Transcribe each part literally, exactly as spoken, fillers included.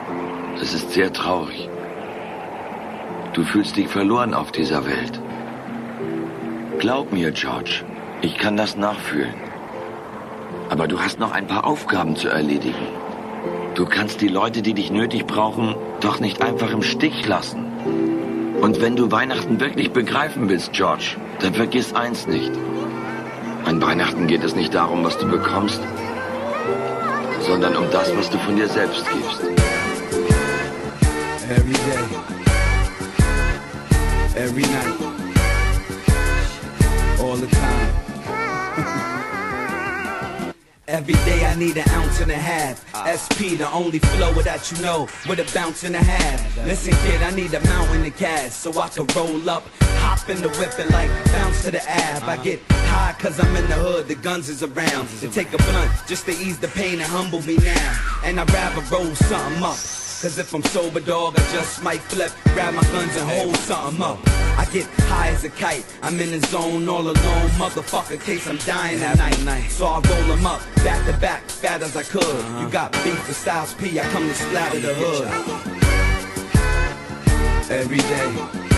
Das ist sehr traurig. Du fühlst dich verloren auf dieser Welt. Glaub mir, George, ich kann das nachfühlen. Aber du hast noch ein paar Aufgaben zu erledigen. Du kannst die Leute, die dich nötig brauchen, doch nicht einfach im Stich lassen. Und wenn du Weihnachten wirklich begreifen willst, George, dann vergiss eins nicht. An Weihnachten geht es nicht darum, was du bekommst, sondern um das, was du von dir selbst gibst. Every day, every night, all the time. Every day I need an ounce and a half. S P, the only flow that you know, with a bounce and a half. Listen kid, I need a mountain of cash, so I can roll up, hop in the whip and like bounce to the ab. I get high cause I'm in the hood, the guns is around. To take a blunt, just to ease the pain and humble me now. And I'd rather roll something up, cause if I'm sober dog, I just might flip, grab my guns and hold something up. I get high as a kite, I'm in the zone all alone, motherfucker, case I'm dying at night. So I roll them up, back to back, fat as I could. You got beef for Styles P, I come to splatter the hood. Every day,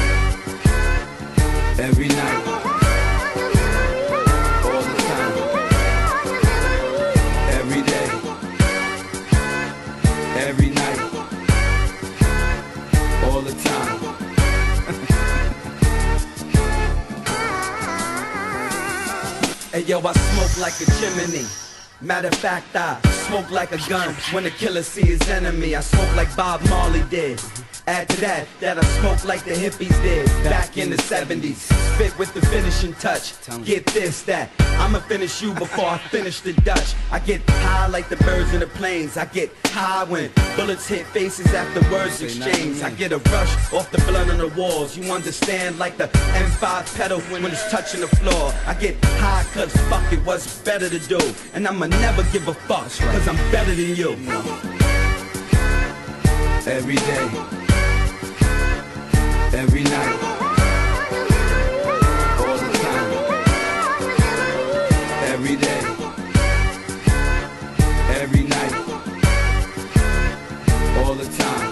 every night, all the time. Every day, every night, all the time. Hey yo, I smoke like a chimney. Matter of fact, I smoke like a gun when the killer see his enemy. I smoke like Bob Marley did. Add to that, that I smoke like the hippies did back in the seventies. Spit with the finishing touch. Get this, that I'ma finish you before I finish the Dutch. I get high like the birds in the planes. I get high when bullets hit faces after words exchange. I get a rush off the blood on the walls. You understand, like the M five pedal when it's touching the floor. I get high cause fuck it, what's better to do. And I'ma never give a fuck cause I'm better than you. Every day, every night, all the time. Every day, every night, all the time.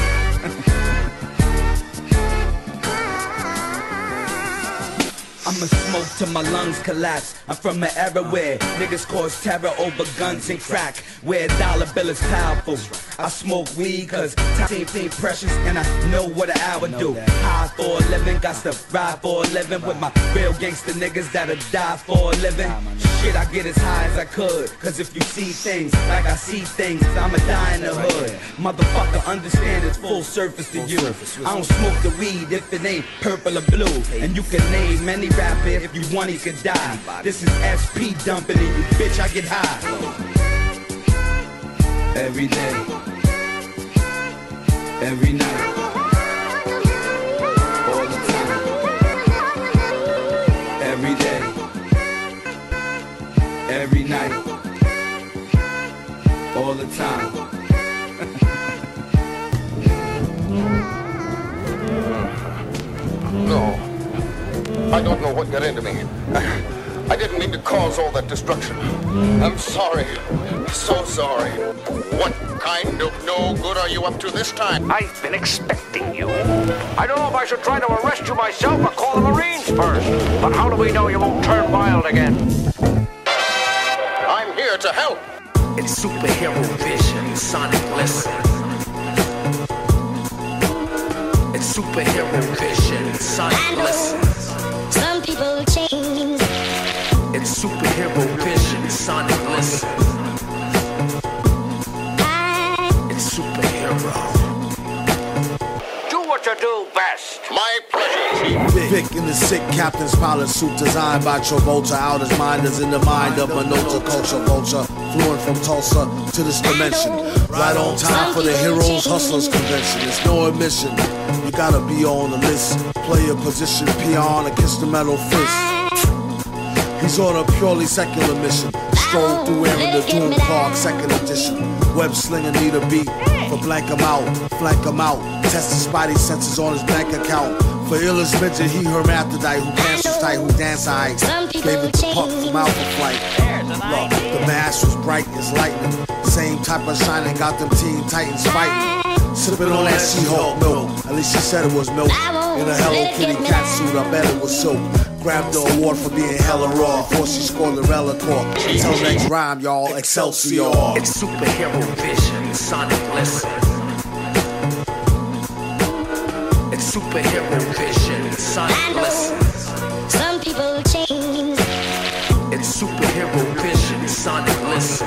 I'ma smoke till my lungs collapse. I'm from an era where niggas cause terror over guns and crack, where a dollar bill is powerful. I smoke weed cause time ain't precious and I know what an hour do. High for a living, got to ride for a living with my real gangster niggas that'll die for a living. Shit, I get as high as I could, cause if you see things like I see things, I'ma die in the hood. Motherfucker, understand it's full surface to you. I don't smoke the weed if it ain't purple or blue. And you can name any rapper if you want he could die. This is S P dumping in you, bitch, I get high. Every day, every night, all the time. Every day, every night, all the time. No, I don't know what got into me. I didn't mean to cause all that destruction. I'm sorry. So sorry. What kind of no good are you up to this time? I've been expecting you. I don't know if I should try to arrest you myself or call the Marines first. But how do we know you won't turn wild again? I'm here to help. It's superhero vision, Sonic listen. It's superhero vision, Sonic listen. Some people change. It's superhero vision, Sonic listen. It's superhero. Do what you do best. My pleasure, Chief. Vic in the sick captain's pilot suit designed by Travolta. Out his mind is in the mind of Minota culture vulture. Fluent from Tulsa to this dimension. Right on time for the Heroes Hustlers Convention. It's no admission. You gotta be on the list. Play your position, peon against the metal fist. He's on a purely secular mission. Stroll through Aaron the Doom Park, second edition. Web slinger need a beat. For blank him out, flank him out. Test his spidey senses on his bank account. For illest midget, he hermaphrodite. Who dances tight, who dance high. Gave it to Puck from Alpha Flight. Look, the mask was bright as lightning. Same type of shining got them Teen Titans fighting. sipping on that She-Hulk milk. At least she said it was milk. In a Hello Kitty cat suit, I bet it was silk. Grabbed the award for being hella raw before she scored the Relicore. Until next rhyme, y'all, Excelsior. It's superhero vision, sonic listen. It's superhero vision, sonic listen. Some people change. It's superhero vision, sonic listen.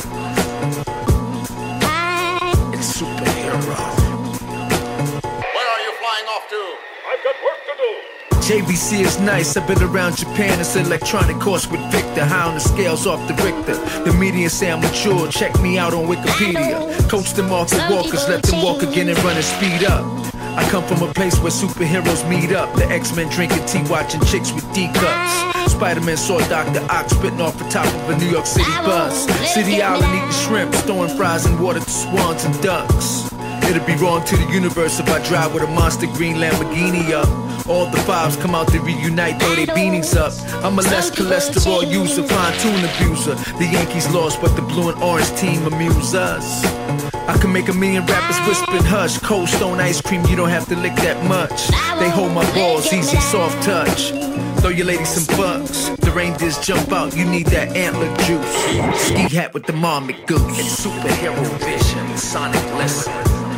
It's superhero. Where are you flying off to? I've got work to do. J V C is nice, I've been around Japan, it's electronic course with Victor. High on the scales off the Richter. The media say I'm mature, check me out on Wikipedia. Coach the market walkers, let them walk again and run and speed up. I come from a place where superheroes meet up. The X-Men drinking tea, watching chicks with D-cups. Spider-Man saw Doctor Ock spitting off the top of a New York City bus. City Island eating shrimp, storing fries and water to swans and ducks. It'd be wrong to the universe if I drive with a monster green Lamborghini up. All the vibes come out to reunite, throw their beanies up. I'm a less cholesterol user, fine-tune abuser. The Yankees lost, but the blue and orange team amuse us. I can make a million rappers whispering hush. Cold Stone ice cream, you don't have to lick that much. They hold my balls, easy, soft touch. Throw your lady some bucks. The reindeers jump out, you need that antler juice. Ski hat with the marmot goose. It's superhero vision, sonic listen.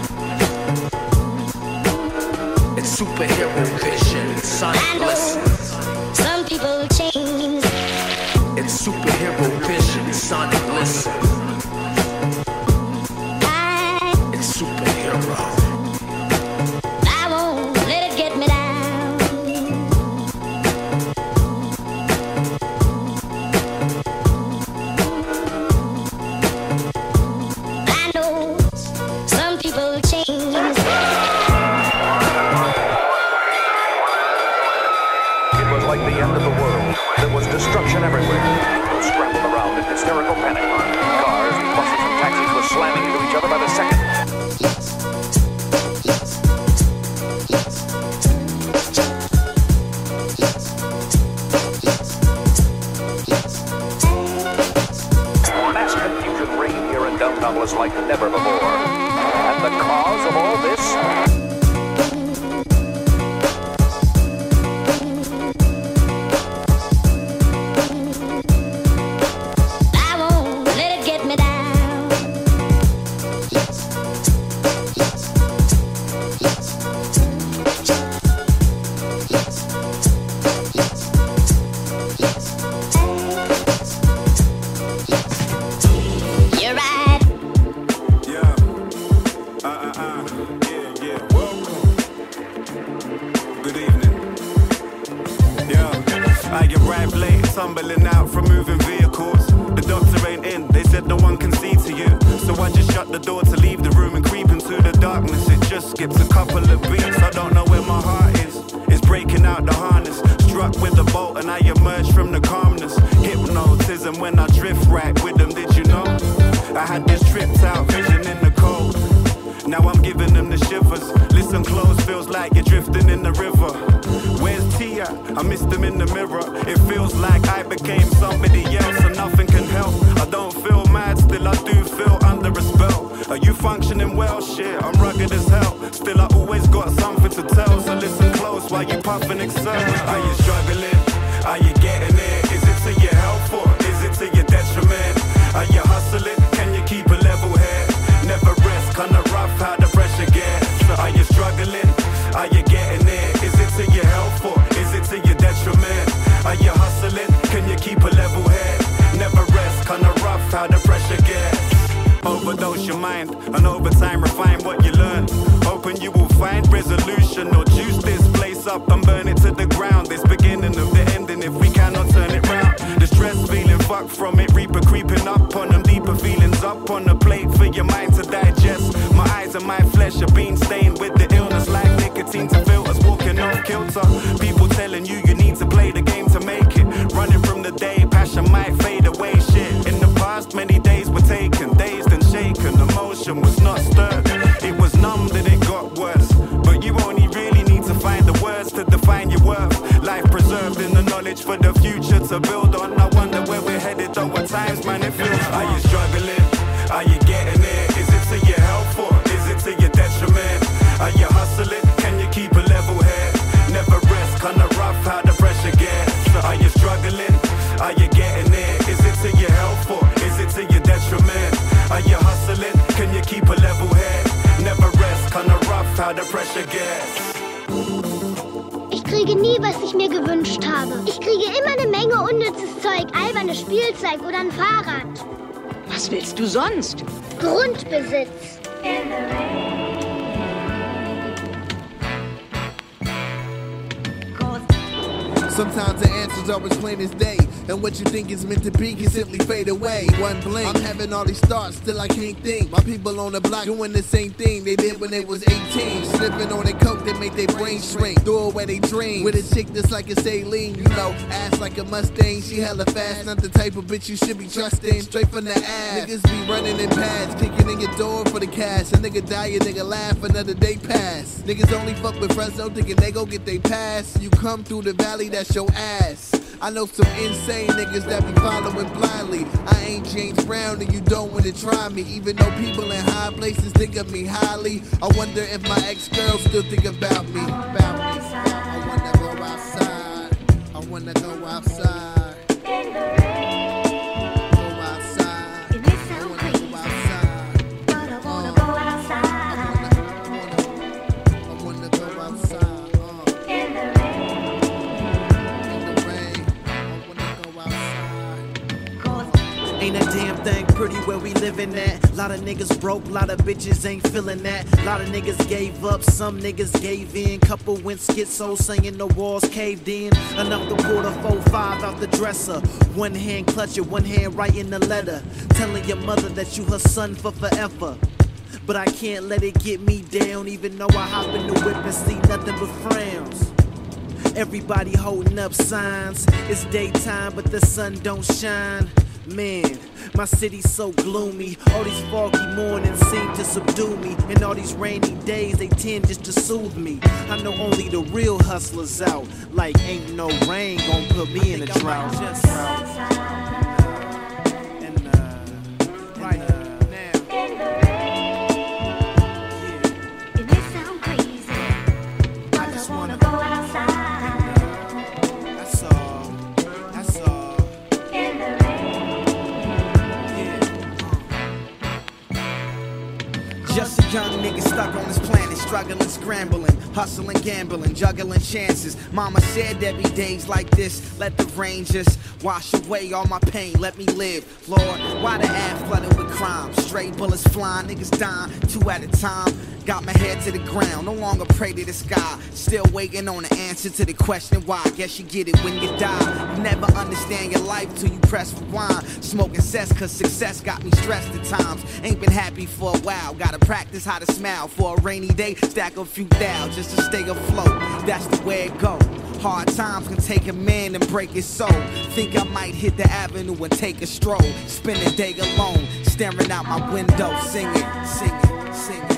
It's superhero vision, sonic listen. Some people change. It's superhero vision, sonic listen. It's superhero. I won't let it get me down. I know some people change. Like the end of the world. There was destruction everywhere. People scrambled around in hysterical panic. Cars, buses, and taxis were slamming into each other by the second. Mass confusion reigned here in downtown was like never before. And the cause of all this? Tumbling out from moving vehicles. The doctor ain't in, they said no one can see to you. So I just shut the door to leave the room and creep into the darkness. It just skips a couple of beats. I don't know where my heart is. It's breaking out the harness. Struck with a bolt and I emerge from the calmness. Hypnotism when I drift right with them, did you know? I had this tripped out vision in the cold. Now I'm giving them the shivers. Listen close, feels like you're drifting in the river. Where's Tia? I missed him in the mirror. It feels like I became somebody else and nothing can help. I don't feel mad, still I do feel under a spell. Are you functioning well? Shit, I'm rugged as hell. Still I always got something to tell. So listen close while you puff and excel. Are you struggling? Are you getting it? Is it to your health or is it to your detriment? Are you hustling? Can you keep a level head? Never rest, kinda rough how the pressure gets. So are you struggling? Are you getting it? Is it to your health or is it to your detriment? Are you hustling? Can you keep a level head? Never rest, kinda rough how the pressure gets. Overdose your mind and over time refine what you learn. Hoping you will find resolution or juice this place up and burn it to the ground. This beginning of the ending if we cannot turn it round. The stress feeling fucked from it, reaper creeping up on them. Deeper feelings up on the plate for your mind to digest. My eyes and my flesh are being stained with the illness like nicotine to filters walking off kilter. People telling you you need to play the game to make it. Running from the day, passion might fade away. Shit, in the past many days were taken, dazed and shaken. Emotion was not stirred, it was numb that it got worse. But you only really need to find the words to define your worth. Life preserved in the knowledge for the future to build on. I wonder where we're headed though at times, man, it feels. Are you struggling? Are you getting it? Is it to your health or is it to your detriment? level head. Never rest, kinda rough how the pressure gets. Ich kriege nie, was ich mir gewünscht habe. Ich kriege immer eine Menge unnützes Zeug, alberne Spielzeug oder ein Fahrrad. Was willst du sonst? Grundbesitz. Sometimes the answers are as plain as day, and what you think is meant to be can simply fade away. One blink, I'm having all these thoughts, still I can't think. My people on the block doing the same thing they did when they was eighteen. Slipping on their coke that make their brains shrink. Throw away their dreams with a chick that's like a saline. You know, ass like a Mustang, she hella fast. Not the type of bitch you should be trusting. Straight from the ass. Niggas be running in pads, kicking in your door for the cash. A nigga die, a nigga laugh, another day pass. Niggas only fuck with Fresno, thinking they go get they pass. You come through the valley, that's your ass. I know some insane niggas that be following blindly. I ain't James Brown and you don't wanna try me. Even though people in high places think of me highly, I wonder if my ex-girls still think about me. About me. I wanna go outside. I wanna go outside. In the rain. Go outside. It may sound crazy, but I wanna go outside. I wanna, I wanna go outside. Uh. In the rain. Ain't a damn thing pretty where we livin' at. Lot of niggas broke, lot of bitches ain't feelin' that. Lot of niggas gave up, some niggas gave in. Couple went schizo, saying the walls caved in. Enough to pull the four five out the dresser. One hand clutching, one hand writing the letter. Telling your mother that you her son for forever. But I can't let it get me down, even though I hop in the whip and see nothing but frowns. Everybody holding up signs. It's daytime, but the sun don't shine. Man, my city's so gloomy. All these foggy mornings seem to subdue me. And all these rainy days, they tend just to soothe me. I know only the real hustlers out. Like ain't no rain gon' put me in a drought. Just and uh, right now. It may sound crazy, but I just wanna go outside. That's all. That's all. In the rain. Just a young nigga stuck on this planet, struggling, scrambling, hustling, gambling, juggling chances. Mama said there be days like this, let the rain just wash away all my pain, let me live. Lord, why the air flooded with crime? Stray bullets flying, niggas dying, two at a time. Got my head to the ground, no longer pray to the sky. Still waiting on the answer to the question why. Guess you get it when you die. You never understand your life till you press rewind. Smoking cess cause success got me stressed at times. Ain't been happy for a while, gotta practice how to smile. For a rainy day, stack a few thou just to stay afloat. That's the way it go. Hard times can take a man and break his soul. Think I might hit the avenue and take a stroll. Spend a day alone, staring out my window, singing, singing, singing.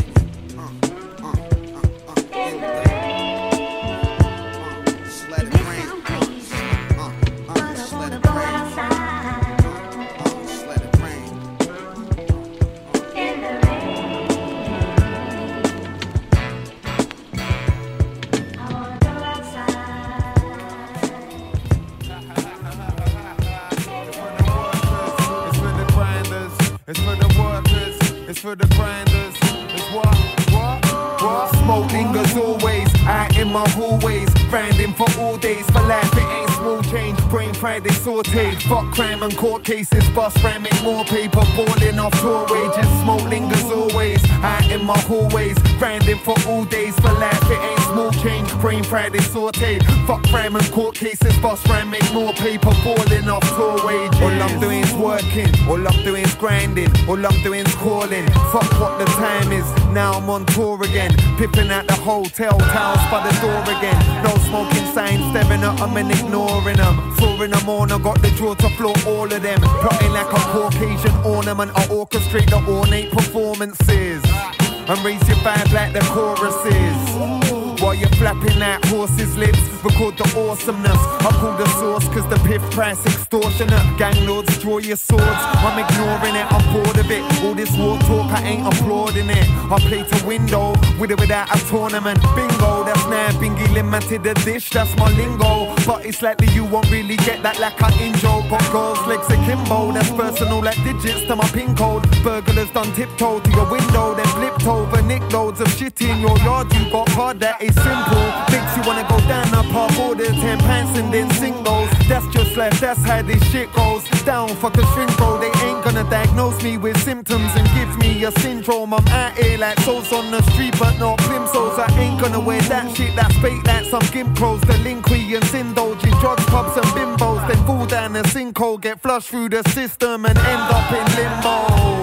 For the grinders, it's what, what, what? Smoking as always, out in my hallways, grinding for all days, for life it ain't small change, brain fried they sauteed, fuck crime and court cases, bust ram, make more paper, balling off tour wages, smoke lingers always, out in my hallways, grinding for all days, for life it ain't small change, brain fried they sauteed, fuck crime and court cases, bust ram, make more paper, balling off tour wages. All I'm doing is working, all I'm doing is grinding, all I'm doing is calling, fuck what the time is, now I'm on tour again, pipping at the hotel, towels by the door again, no smoking signs, staring at them and ignoring them, touring them on, I got the draw to floor all of them, plotting like a Caucasian ornament, I orchestrate the ornate performances, and raise your vibe like the choruses. While you're flapping that horse's lips, record the awesomeness. I call the source cause the piff price extortionate. Gang lords, draw your swords. I'm ignoring it, I'm bored of it. All this war talk, I ain't applauding it. I play to window, with or without a tournament. Bingo, that's now Thingy lemon to the dish, that's my lingo. But it's likely you won't really get that like I intro. Got girls legs akimbo, that's personal like digits to my pin code. Burglars done tiptoe to your window, then flipped over, nick loads of shit in your yard. You got hard, that is simple. Makes you wanna go down a park, order ten pants and then sing those. That's just life, that's how this shit goes down. Fuck a shrink bro, they ain't gonna diagnose me with symptoms and give me a syndrome. I'm out here like souls on the street, but not plimsolls. I ain't gonna wear that shit that's fake like some gimp clothes. Delinquents indulging drugs, pubs and bimbos, then fall down a sinkhole, get flushed through the system and end up in limbo.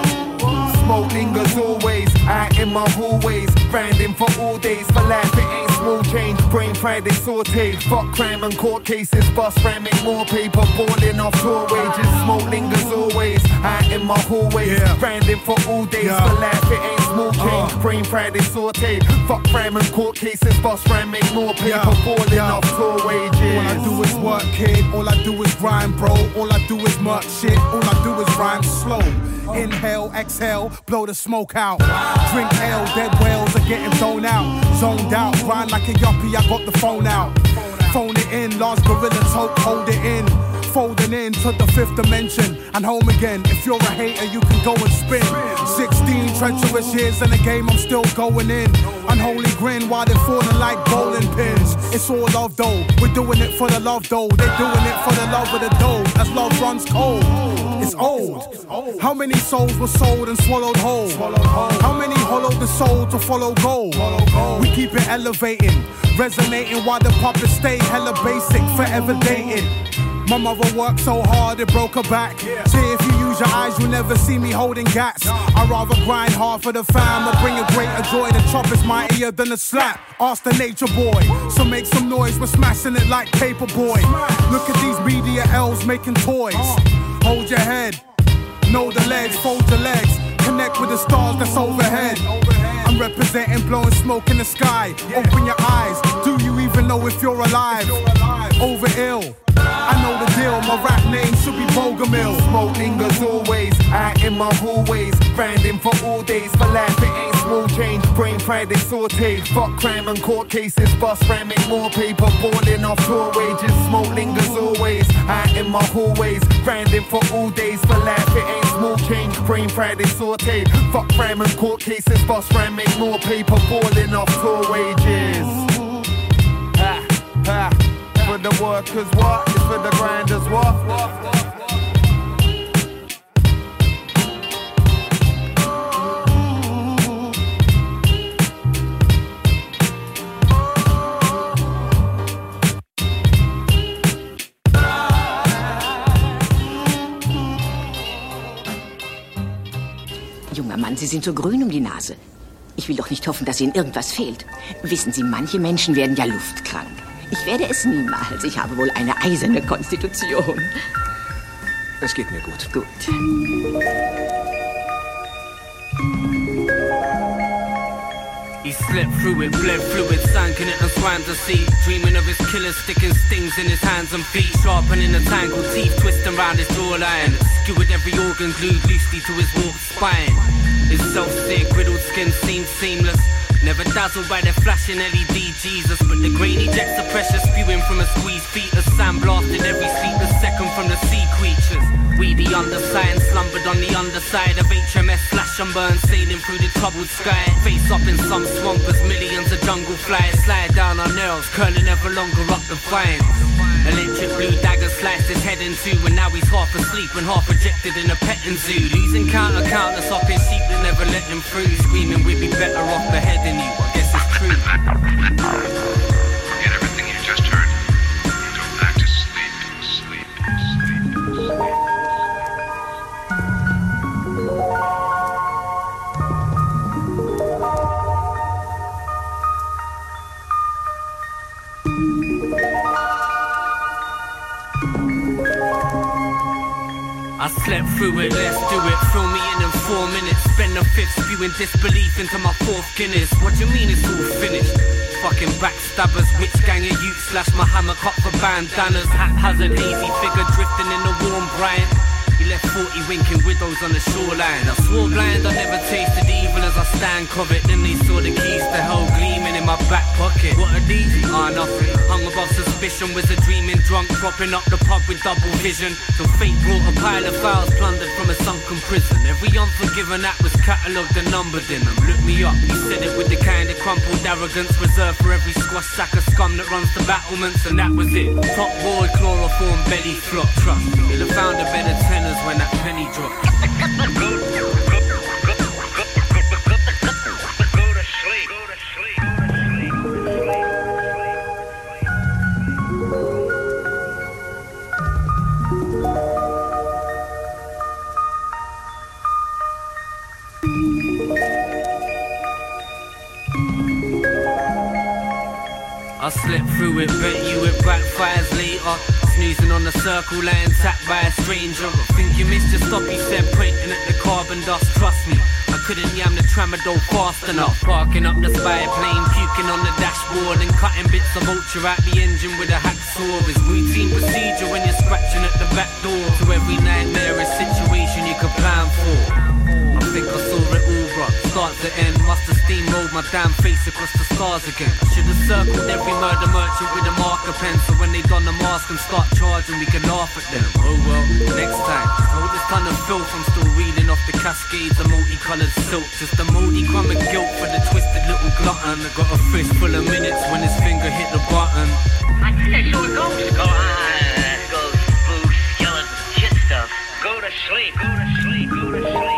Smoke lingers always, out in my hallways, grinding for all days, for life it ain't small change, brain fried they sauteed, fuck crime and court cases, bust ram, make more paper, balling off tour wages, smoke lingers always, out in my hallways, yeah. grinding for all days, yeah. for life it ain't small change, uh. brain fried they sauteed, fuck crime and court cases, bust ram, make more paper, yeah. balling yeah. off tour wages. All I do is work, kid, all I do is grind, bro, all I do is murk shit, all I do is rhyme slow. Inhale, exhale, blow the smoke out. Drink ale, dead whales are getting thrown out. Zoned out, grind like a yuppie, I got the phone out. Phone it in, large gorilla tote, hold it in. Folding in to the fifth dimension and home again. If you're a hater, you can go and spin. Sixteen treacherous years in the game, I'm still going in. Unholy grin while they're falling like bowling pins. It's all love though, we're doing it for the love though. They're doing it for the love of the dough. As love runs cold, it's old. How many souls were sold and swallowed whole? How many hollowed the soul to follow gold? We keep it elevating, resonating while the puppets stay hella basic, forever dating. My mother worked so hard it broke her back. Yeah. See, if you use your eyes, you'll never see me holding gats. No. I'd rather grind hard for the fam and bring a greater joy. The chop is mightier than a slap. Ask the nature boy. So make some noise, we're smashing it like paper boy. Smash. Look at these media elves making toys. Uh. Hold your head, know the legs, fold your legs. Connect with the stars that's overhead. overhead. I'm representing blowing smoke in the sky. Yeah. Open your eyes, do you even know if you're alive? If you're alive. Over ill. I know the deal, my rap name should be Bogomil. Smoke lingers always, out in my hallways, grinding for all days, for life it ain't small change, brain fried they sauteed, fuck crime and court cases, bust ram, make more paper, balling off tour wages. Smoke lingers always, out in my hallways, grinding for all days, for life it ain't small change, brain fried they sauteed, fuck crime and court cases, bust ram, make more paper, balling off tour wages. Ha, ha. For the workers, what? It's for the grinders, what? Junger Mann, Sie sind so grün um die Nase. Ich will doch nicht hoffen, dass Ihnen irgendwas fehlt. Wissen Sie, manche Menschen werden ja luftkrank. Ich werde es niemals. Ich habe wohl eine eiserne Konstitution. Es geht mir gut. Gut. He slept through it, bled fluid, sank in it and swam to sea. Dreaming of his killer sticking stings in his hands and feet. Sharpening the tangled teeth, twisting round his jawline. Skewered every organ glued loosely to his warped spine. His self-sick, griddled skin seemed seamless. Never dazzled by their flashing L E D Jesus, but the grainy jets of pressure spewing from a squeezed fetus sandblasted every sleepless second from the sea creatures. We the undersigned slumbered on the underside of H M S slash and burn, sailing through the troubled sky. Face up in some swamp as millions of jungle flies slide down our nails, curling ever longer up the vines. Electric blue dagger sliced his head in two, and now he's half asleep and half ejected in a petting zoo. Losing count of countless up in sheep that never let him through, screaming we'd be better off beheading you. I guess it's true. Forget everything you just heard. Go back to sleep, sleep, sleep, sleep. I slept through it, let's do it. Throw me in in four minutes. Spend a fifth spewing disbelief into my fourth Guinness. What do you mean it's all finished? Fucking backstabbers, witch gang of youth slash my hammer cut for bandanas. Haphazard hazy figure drifting in the warm brine. He left forty winking widows on the shoreline. I swore blind I never tasted evil as I stand covet. Then they saw the keys to hell gleaming in in my back pocket. What are these? Ah, nothing. Hung above suspicion, was a dreaming drunk, propping up the pub with double vision. So fate brought a pile of files plundered from a sunken prison. Every unforgiven act was catalogued and numbered in them. Look me up, he said it with the kind of crumpled arrogance reserved for every squash sack of scum that runs the battlements, and that was it. Top board, chloroform, belly flop, trust. He'll have found a better tenors when that penny dropped. I slept through it, bet you it backfires later. Snoozing on the circle, laying tapped by a stranger. I think you missed your stop, he said, pointing at the carbon dust. Trust me, I couldn't yam the tramadol fast enough. Parking up the spy plane, puking on the dashboard, and cutting bits of ultra out the engine with a hacksaw. It's routine procedure when you're scratching at the back door. So every nightmare is situation you could plan for. I think I saw it all, bruh, start to end. Must have steamrolled my damn face across the stars again. I should have circled every murder merchant with a marker pen, so when they don the mask and start charging, we can laugh at them. Oh well, next time. All this ton of filth, I'm still reading off the cascades of multicolored silk. Just a moldy crumb of guilt for the twisted little glutton that got a fist full of minutes when his finger hit the button. I think I saw a ghost. Go on, ghost, boo, skeleton, shit stuff. Go to sleep, go to sleep, go to sleep.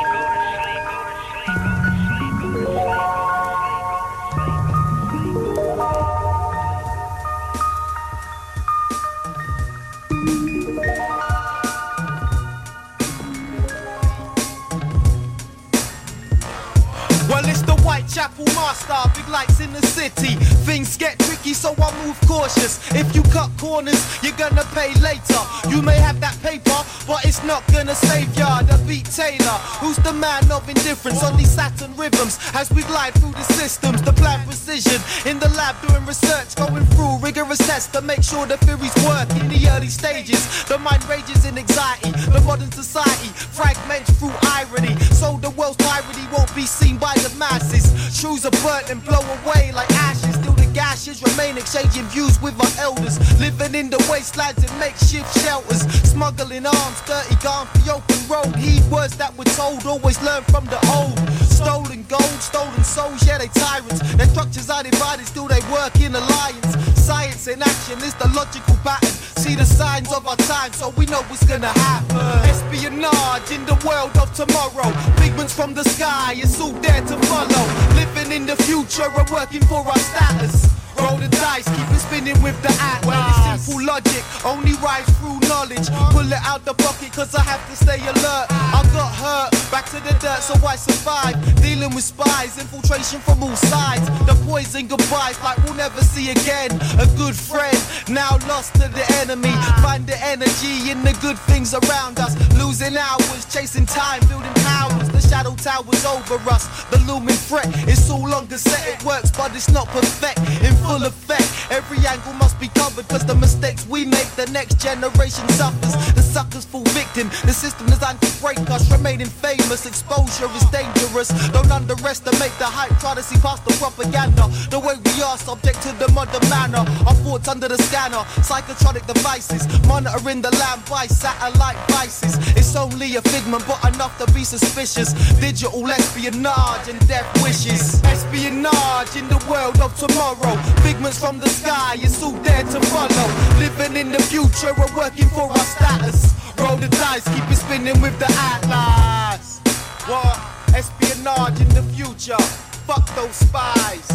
Well, it's the Whitechapel Master, big lights in the city. Things get tricky, so I move cautious. If you cut corners, you're gonna pay later. You may have that paper, but it's not gonna save ya. The Beat Taylor, who's the man of indifference on these Saturn rhythms. As we glide through the systems, the plan precision. In the lab doing research, going through rigorous tests to make sure the theories work in the early stages. The mind rages in anxiety, the modern society fragments through irony. So the world's tyranny won't be seen by the masses. Truths are burnt and blow away like ashes. Still the gashes remain, exchanging views with our elders. Living in the wastelands in makeshift shelters. Smuggling arms, dirty gone for the open road. Heed words that were told, always learn from the old. Stolen gold, stolen souls, yeah they tyrants. Their structures are divided, still they work in alliance. Science in action is the logical pattern. See the signs of our time, so we know what's gonna happen. Espionage in the world of tomorrow. Pigments from the sky, it's all there to follow. Living in the future and working for our status. Roll the dice, keep it spinning with the atlas. Well, it's simple logic, only rise through knowledge. Pull it out the pocket, cause I have to stay alert. I got hurt, back to the dirt, so I survive. Dealing with spies, infiltration from all sides. The poison goodbyes, like we'll never see again. A good friend, now lost to the enemy. Find the energy in the good things around us. Losing hours, chasing time, building powers. The shadow towers over us, the looming threat. It's all longer set, it works, but it's not perfect. In full effect, every angle must be covered, cause the mistakes we make, the next generation suffers. The suckers fall victim, the system designed to break us. Remaining famous, exposure is dangerous. Don't underestimate the hype, try to see past the propaganda. The way we are, subject to the modern manner. Our thoughts under the scanner, psychotronic devices. Monitoring the land by satellite devices. It's only a figment, but enough to be suspicious. Digital espionage and death wishes. Espionage in the world of tomorrow. Figments from the sky, it's all there to follow. Living in the future and working for our status. Roll the dice, keep it spinning with the atlas. What? Espionage in the future. Fuck those spies.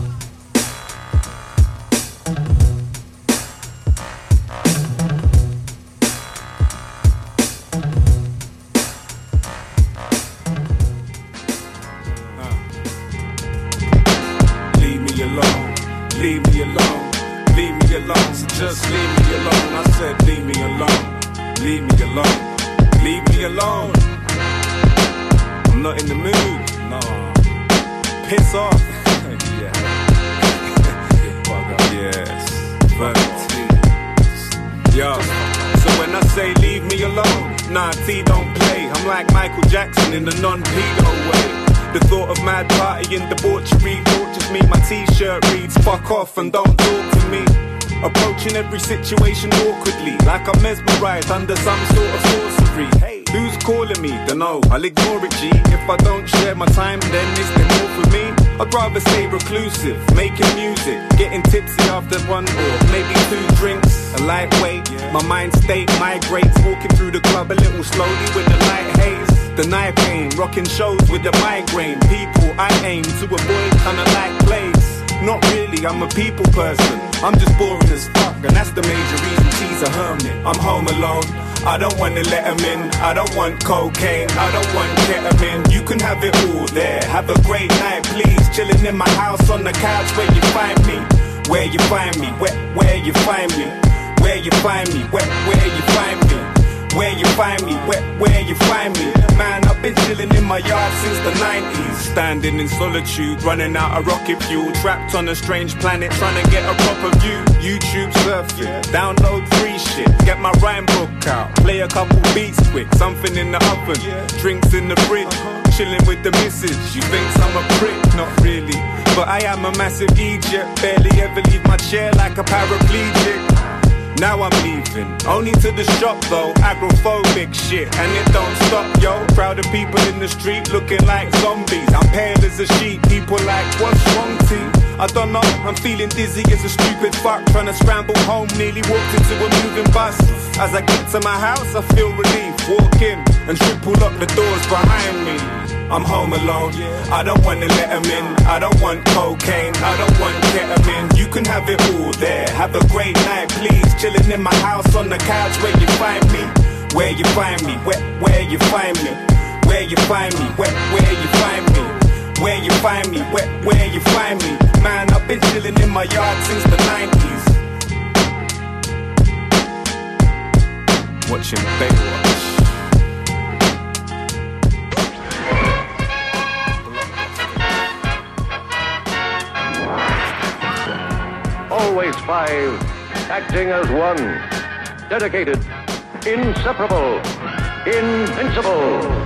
Leave me alone, leave me alone, so just leave me alone. I said leave me alone, leave me alone, leave me alone. I'm not in the mood, no. Piss off. Yeah. Yes. But yo, so when I say leave me alone, nah, T don't play. I'm like Michael Jackson in the non-pedo way. The thought of mad party and debauchery tortures me. My t-shirt reads, fuck off and don't talk to me. Approaching every situation awkwardly, like I'm mesmerized under some sort of sorcery. Hey, who's calling me? Dunno, I'll ignore it, G. If I don't share my time, then is there more for me? I'd rather stay reclusive, making music, getting tipsy after one or maybe two drinks. A lightweight, my mind state migrates, walking through the club a little slowly with the light haze. The night pain, rocking shows with the migraine. People I aim to avoid, kinda like plays. Not really, I'm a people person. I'm just boring as fuck, and that's the major reason she's a hermit. I'm home alone, I don't wanna let him in. I don't want cocaine, I don't want ketamine. You can have it all there, have a great night please. Chilling in my house on the couch where you find me. Where you find me, where, where you find me. Where you find me, where, where you find me. Where you find me, where, where you find me. Man, I've been chilling in my yard since the nineties. Standing in solitude, running out of rocket fuel. Trapped on a strange planet, trying to get a proper view. YouTube surfing, download free shit. Get my rhyme book out, play a couple beats quick. Something in the oven, drinks in the fridge. Chilling with the missus, she thinks I'm a prick. Not really, but I am a massive Egypt. Barely ever leave my chair like a paraplegic. Now I'm leaving, only to the shop though. Agrophobic shit, and it don't stop, yo. Crowd of people in the street looking like zombies. I'm pale as a sheet, people like, what's wrong, T? I don't know, I'm feeling dizzy as a stupid fuck. Trying to scramble home, nearly walked into a moving bus. As I get to my house, I feel relief. Walk in and triple lock the doors behind me. I'm home alone, I don't wanna let him in. I don't want cocaine, I don't want ketamine. You can have it all there, have a great night please. Chilling in my house on the couch where you find me. Where you find me, where, where you find me. Where you find me, where, where you find me. Where you find me, where, where you find me. Man, I've been chilling in my yard since the nineties. Watching Baywatch. Always five, acting as one, dedicated, inseparable, invincible.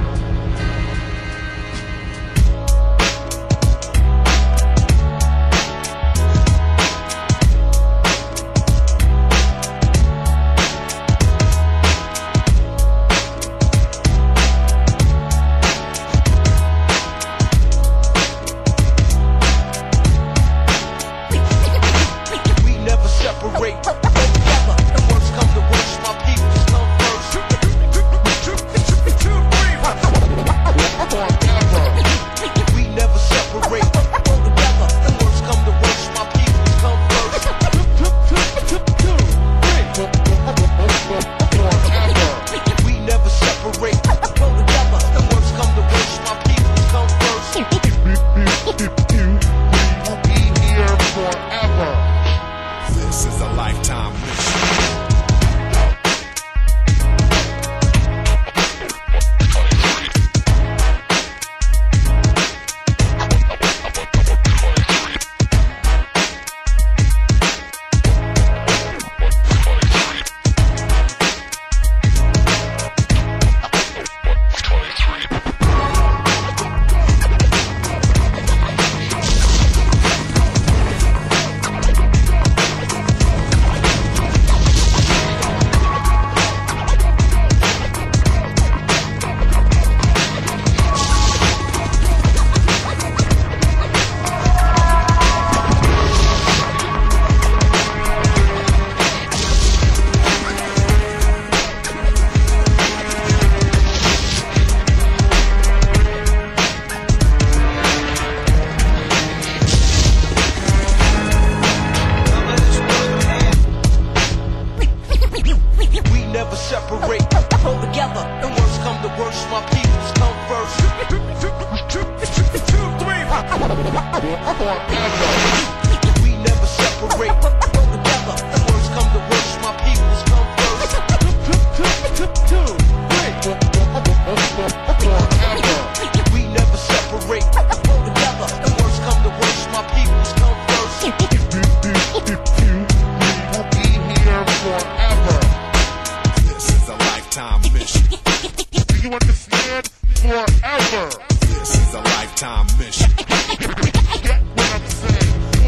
This is a lifetime mission. Get what I'm saying?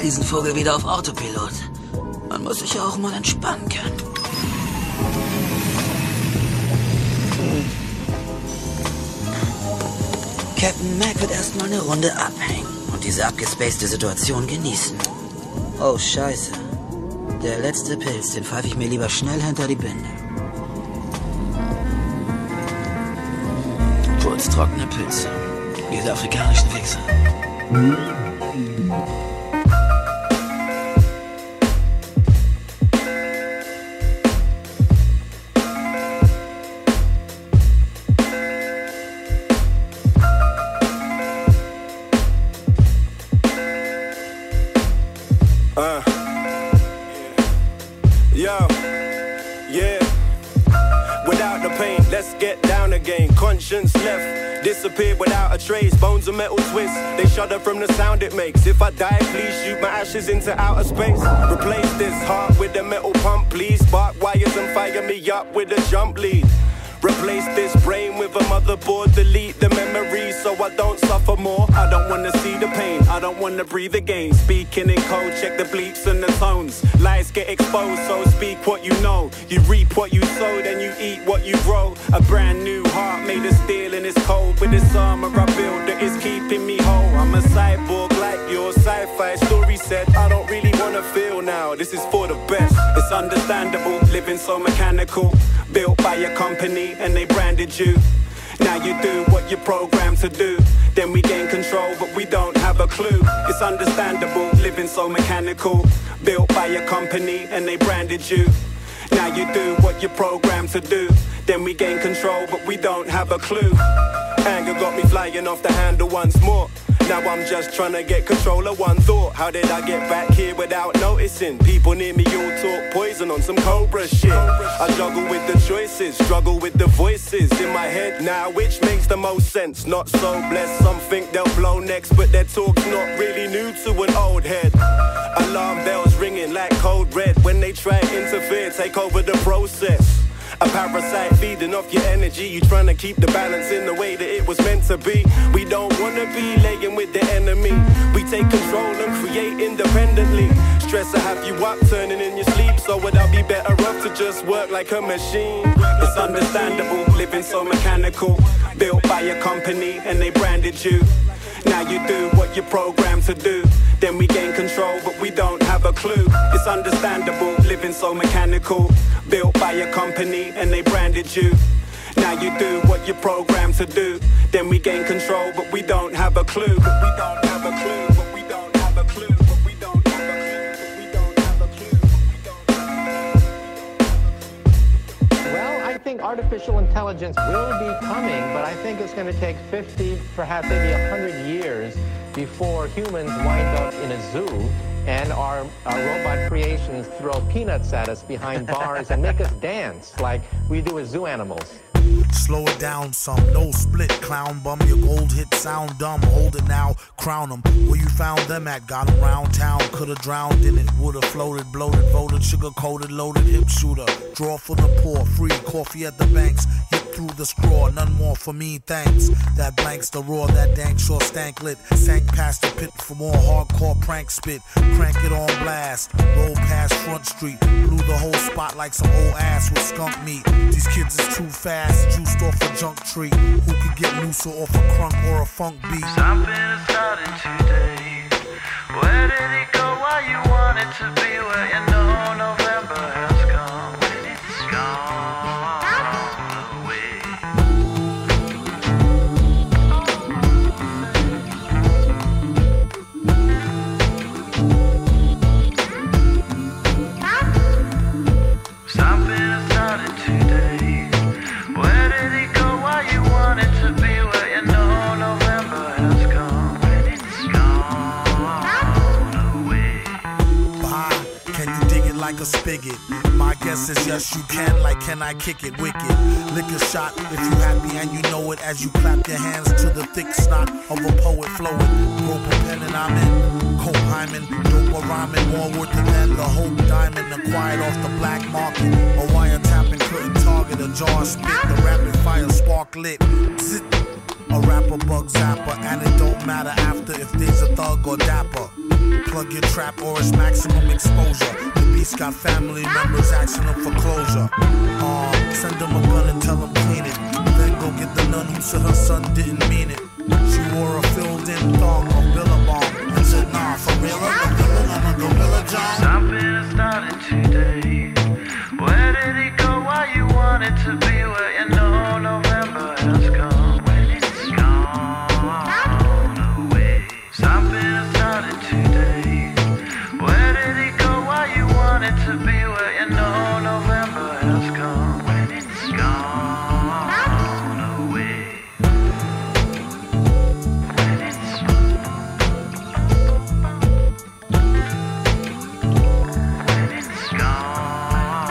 Riesenvogel wieder auf Autopilot. Man muss sich ja auch mal entspannen können. Captain Mac wird erstmal eine Runde abhängen und diese abgespacede Situation genießen. Oh, scheiße. Der letzte Pilz, den pfeife ich mir lieber schnell hinter die Binde. Trockene Pilze. Diese afrikanischen Wichser. Uh. Yo. Yeah. Without the pain, let's get down again. Conscience left, disappeared without a trace. Bones and metal twist, they shudder from the sound it makes. If I die, please shoot my ashes into outer space. Replace this heart with a metal pump, please. Spark wires and fire me up with a jump lead. Replace this brain with a motherboard, delete the memories so I don't suffer more. I don't wanna see the pain, I don't wanna breathe again. Speaking in code, check the bleeps and the tones. Lies get exposed, so speak what you know. You reap what you sow, then you eat what you grow. A brand new heart made of steel and it's cold. With this armor I build that is keeping me whole. I'm a cyborg like your sci-fi story said. I don't really wanna feel now, this is for the best. It's understandable, living so mechanical. Built by a company and they branded you. Now you do what you're programmed to do. Then we gain control, but we don't have a clue. It's understandable, living so mechanical. Built by a company and they branded you. Now you do what you're programmed to do. Then we gain control, but we don't have a clue. Anger got me flying off the handle once more. Now I'm just trying to get control of one thought. How did I get back here without noticing? People near me all talk poison on some cobra shit. I juggle with the choices, struggle with the voices in my head now. Which makes the most sense? Not so blessed, some think they'll blow next, but their talk's not really new to an old head. Alarm bells ringing like code red. When they try to interfere, take over the process. A parasite feeding off your energy. You trying to keep the balance in the way that it was meant to be. We don't wanna be laying with the enemy. We take control and create independently. Stress will have you up, turning in your sleep. So would I be better off to just work like a machine? It's understandable, living so mechanical. Built by a company and they branded you. Now you do what you're programmed to do. Then we gain control, but we don't have a clue. It's understandable, living so mechanical. Built by a company and they branded you. Now you do what you're programmed to do. Then we gain control, but we don't have a clue. But we don't have a clue, but we don't have a clue. But we don't have a clue, but we don't have a clue. Well, I think artificial intelligence will be coming, but I think it's going to take fifty, perhaps maybe one hundred years before humans wind up in a zoo and our, our robot creations throw peanuts at us behind bars and make us dance like we do with zoo animals. Slow it down some, no split, clown bum. Your gold hit sound dumb, hold it now, crown them. Where you found them at, got them round town. Could've drowned in it, would've floated, bloated, voted, sugar-coated, loaded, hip shooter. Draw for the poor, free, coffee at the banks. Hit through the straw, none more for me, thanks. That blanks the roar, that dank sure stank lit. Sank past the pit for more hardcore prank spit. Crank it on blast, roll past Front Street. Blew the whole spot like some old ass with skunk meat. These kids is too fast, juiced off a junk tree. Who could get looser off a crunk or a funk beat? Something is starting today. Where did it go? Why you want it to be? Where you know November has come. It's gone away. Something is starting today. Where did it go? Why you want it to be? Where you know November has come. It's gone away. Bah, can you dig it like a spigot? My guess is yes you can, like can I kick it wicked? Lick a shot if you happy and you know it. As you clap your hands to the thick snot of a poet flowing. Rope a pen and I'm in. Cope Hyman, dope a rhyming, more worth than the hope diamond. Acquired off the black market. A wiretapping couldn't target a jar spit. The rapid fire spark lit. Zit. A rapper bug zapper, and it don't matter after if there's a thug or dapper. plug your trap or it's maximum exposure. The beast got family members asking him for closure. Um, send him a gun and tell him clean it. Then go get the nun who said her son didn't mean it. She wore a filled-in thong of Billabong and said, nah, for real, I'm a gorilla, I'm a gorilla, John. Something started today. Where did it go? Why you want it to be where you know November has come? When it's gone away. Something started today. Where did it go? Why you want it to be where you know November has come? When it's gone away. When it's when it's gone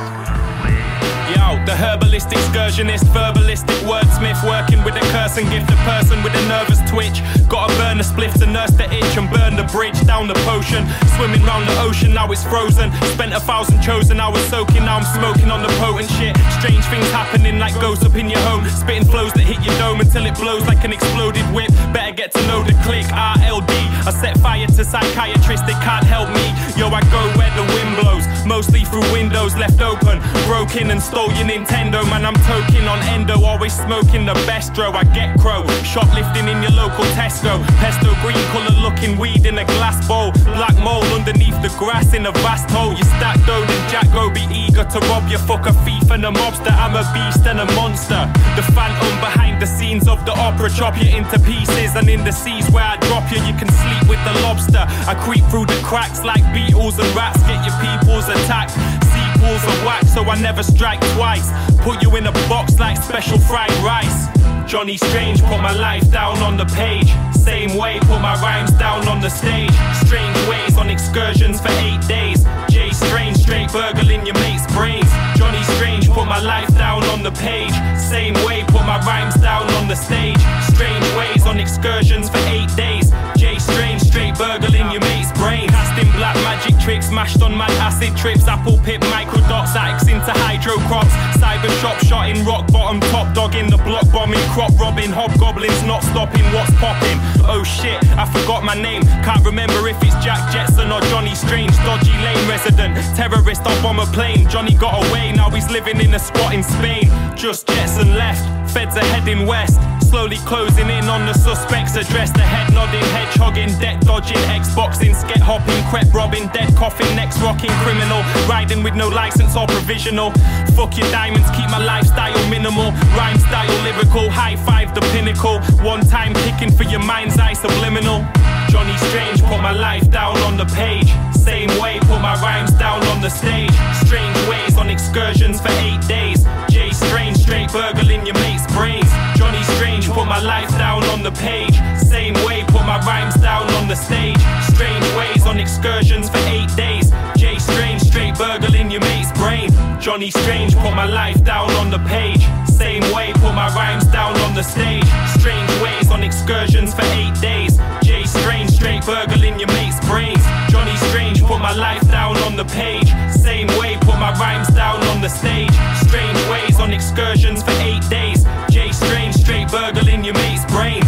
away. Yo, the herbalist excursionist, verbalistic wordsmith, working with a curse and gift, a person with a nervous twitch. Gotta burn the spliff to nurse the itch and burn the bridge down the potion. Swimming round the ocean, now it's frozen. Spent a thousand chosen, I was soaking, now I'm smoking on the potent shit. Strange things happening like ghosts up in your home. Spitting flows that hit your dome until it blows like an exploded whip. Better get to know the click, R L D. I set fire to psychiatrists, they can't help me. Yo, I go where the wind blows, mostly through windows left open. Broke in and stole your Nintendo, man, I'm toking on endo. Always smoking the bestro, I get crow. Shoplifting in your local Tesco. Pesto green colour looking weed in a glass bowl. Black mold underneath the grass in a vast hole. You stack dough and Jack go be eager to rob you. Fuck a thief and a mobster, I'm a beast and a monster. The phantom behind the scenes of the opera. Chop you into pieces and in the seas where I drop you, you can sleep with the lobster. I creep through the cracks like beetles and rats. Get your peoples attacked. Sequels are whack, so I never strike twice. Put you in a box like special fried rice. Johnny Strange, put my life down on the page. Same way, put my rhymes down on the stage. Strange ways on excursions for eight days. Jay Strange, straight burgling your mate's brains. Johnny Strange, put my life down on the page. Same way, put my rhymes down on the stage. Strange ways on excursions for eight days. Jay Strange, straight burgling your mate's brains. Casting black magic tricks, mashed on mad acid trips. Apple pip, microdots, addicts into hydro crops. Cyber shop, shot in rock bottom, top dog in the block bombing. Crop robbing, hobgoblins not stopping, what's popping? Oh shit, I forgot my name. Can't remember if it's Jack Jetson or Johnny Strange. Dodgy lane resident, terrorist, I'll bomb a plane. Johnny got away, now he's living in a squat in Spain. Just Jetson left, feds are heading west. Slowly closing in on the suspects addressed. The head nodding, hedgehogging, debt dodging, Xboxing, sket hopping, crep robbing, dead coffin, next rocking, criminal. Riding with no license or provisional. Fuck your diamonds, keep my lifestyle minimal. Rhyme style lyrical, high five the pinnacle. One time kicking for your mind's eye subliminal. Johnny Strange, put my life down on the page. Same way, put my rhymes down on the stage. Strange ways on excursions for eight days. Jay Strange, straight burgling your mate's brains. Johnny Strange, put my life down on the page. Same way, put my rhymes down on the stage. Strange ways on excursions for eight days. Jay Strange, straight burgling your mate's brain. Johnny Strange, put my life down on the page. Same way, put my rhymes down on the stage. Strange ways on excursions for eight days. Jay Strange, straight burgling your mate's brains. Johnny Strange, put my life down on the page. Same way, put my rhymes down on the stage. Strange ways on excursions for eight days. Jay Strange, straight burgling your mate's brains.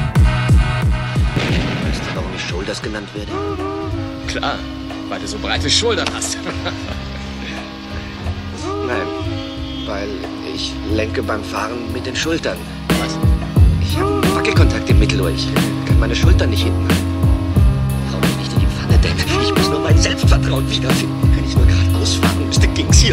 Weißt du, warum ich Shoulders genannt werde? Klar, weil du so breite Schultern hast. Nein, weil ich lenke beim Fahren mit den Schultern. Was? Ich habe Wackelkontakt im Mittelohr. Ich kann meine Schultern nicht hinten halten. Warum ich nicht in die Pfanne denke? Ich muss nur mein Selbstvertrauen wiederfinden. Wenn ich nur geradeaus fahren müsste, ging's hier.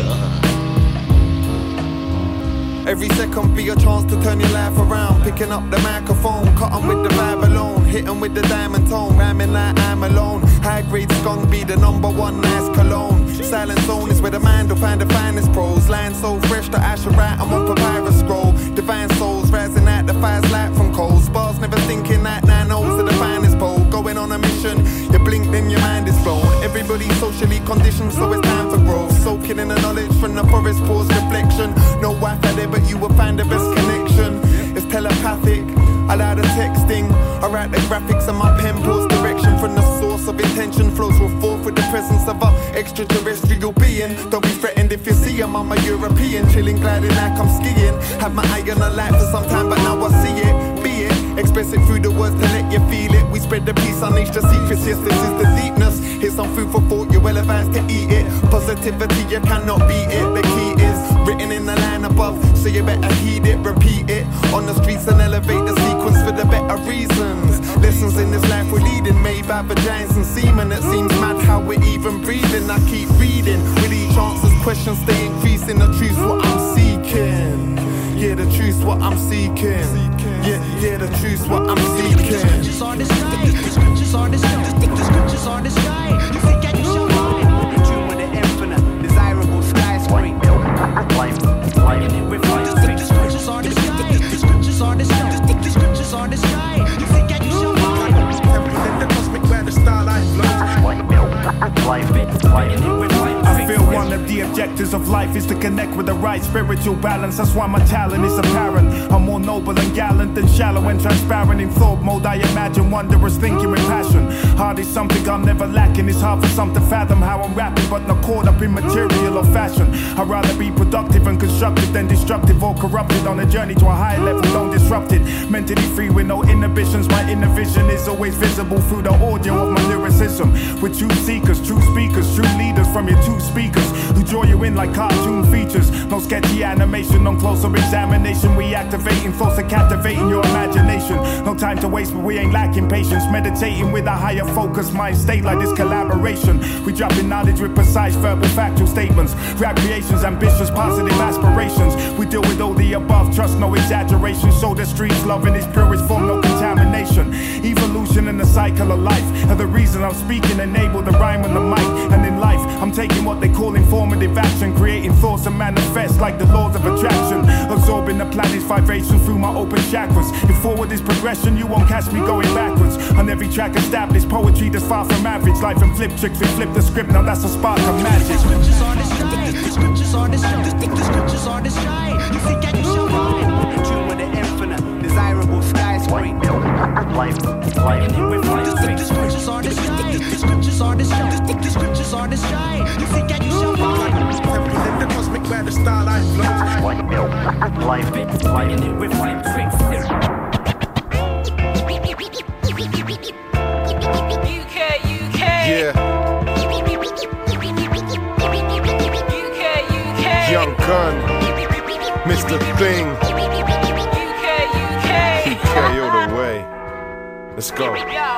Every second be a chance to turn your life around. Picking up the microphone, cut 'em with the vibe alone. Hit 'em with the diamond tone, rhyming like I'm alone. High grade skunk be the number one nice cologne. Silent zone is where the mind will find the finest pros. Lines so fresh that I should write 'em on papyrus scroll. Divine souls rising out the fire's light from coals. Bars never thinking that nine O's to the finest pole. Going on a mission, you blink then your mind is blown. Everybody socially conditioned, so it's time for growth. Soaking in the knowledge from the forest pause reflection. No Wi-Fi there, but you will find the best connection. It's telepathic, allow the texting. I write the graphics and my pen pulls direction from the source of intention. Flows will forth with the presence of a extraterrestrial being. Don't be threatened if you see him, I'm a European. Chilling, gliding like I'm skiing. Had my eye on the light for some time, but now I see it. Be it Express it through the words to let you feel it. We spread the peace, unleash the secrets. Yes, this is the deepness. Here's some food for thought, you're well advised to eat it. Positivity, you cannot beat it. The key is written in the line above, so you better heed it, repeat it. On the streets and elevate the sequence for the better reasons. Lessons in this life we're leading, made by vaginas and semen. It seems mad how we're even breathing. I keep reading, with each answer's questions stay increasing. The truth's what I'm seeking. Yeah, the truth's what I'm seeking. Yeah, yeah, the truth's what I'm seeking. The scriptures are the sky. The scriptures are the sky. The scriptures are the sky. You seek and you shall find. In tune with the infinite, desirable skyscraper. Life, life, and with life. The scriptures are the sky. The scriptures are the sky. The scriptures are the sky. You seek and you shall find. Represent the cosmic where the starlight flows. Life, life, and with life. I feel one of the objectives of life is to connect with the right spiritual balance. That's why my talent is apparent. I'm more noble and gallant than shallow and transparent. In thought mode I imagine wondrous thinking with passion. Heart is something I'm never lacking. It's hard for some to fathom how I'm rapping, but not caught up in material or fashion. I'd rather be productive and constructive than destructive or corrupted. On a journey to a higher level, don't disrupt it. Mentally free with no inhibitions. My inner vision is always visible through the audio of my lyricism. With true seekers, true speakers, true leaders from your two speakers who draw you in like cartoon features. No sketchy animation, on closer examination. We activating thoughts and captivating your imagination. No time to waste, but we ain't lacking patience. Meditating with a higher focus mind state like this collaboration. We dropping knowledge with precise verbal factual statements. Rap creations, ambitious, positive aspirations. We deal with all the above, trust no exaggeration. Show the streets love in its purest form, no contamination. Evolution and the cycle of life are the reason I'm speaking. Enable the rhyme on the mic. And in life, I'm taking what they call informative action, creating thoughts and manifest like the laws of attraction. Absorbing the planet's vibration through my open chakras. If forward is progression, you won't catch me going backwards. On every track established, poetry that's far from average. Life and flip tricks, we flip the script, now that's a spark of magic. The scriptures are the sky, the scriptures are the sky, the scriptures are the sky. You seek and you shall find. In tune with the infinite, desirable skyscraper. Life, life, and with life. The scriptures are the sky, the scriptures are the sky, the scriptures are the sky. You seek and you shall find. Represent the cosmic where the starlight flows. Life, life, and with life. U K, U K. Yeah. U K, U K. Young Gun, Mister Thing. U K, U K. U K all the way. Let's go.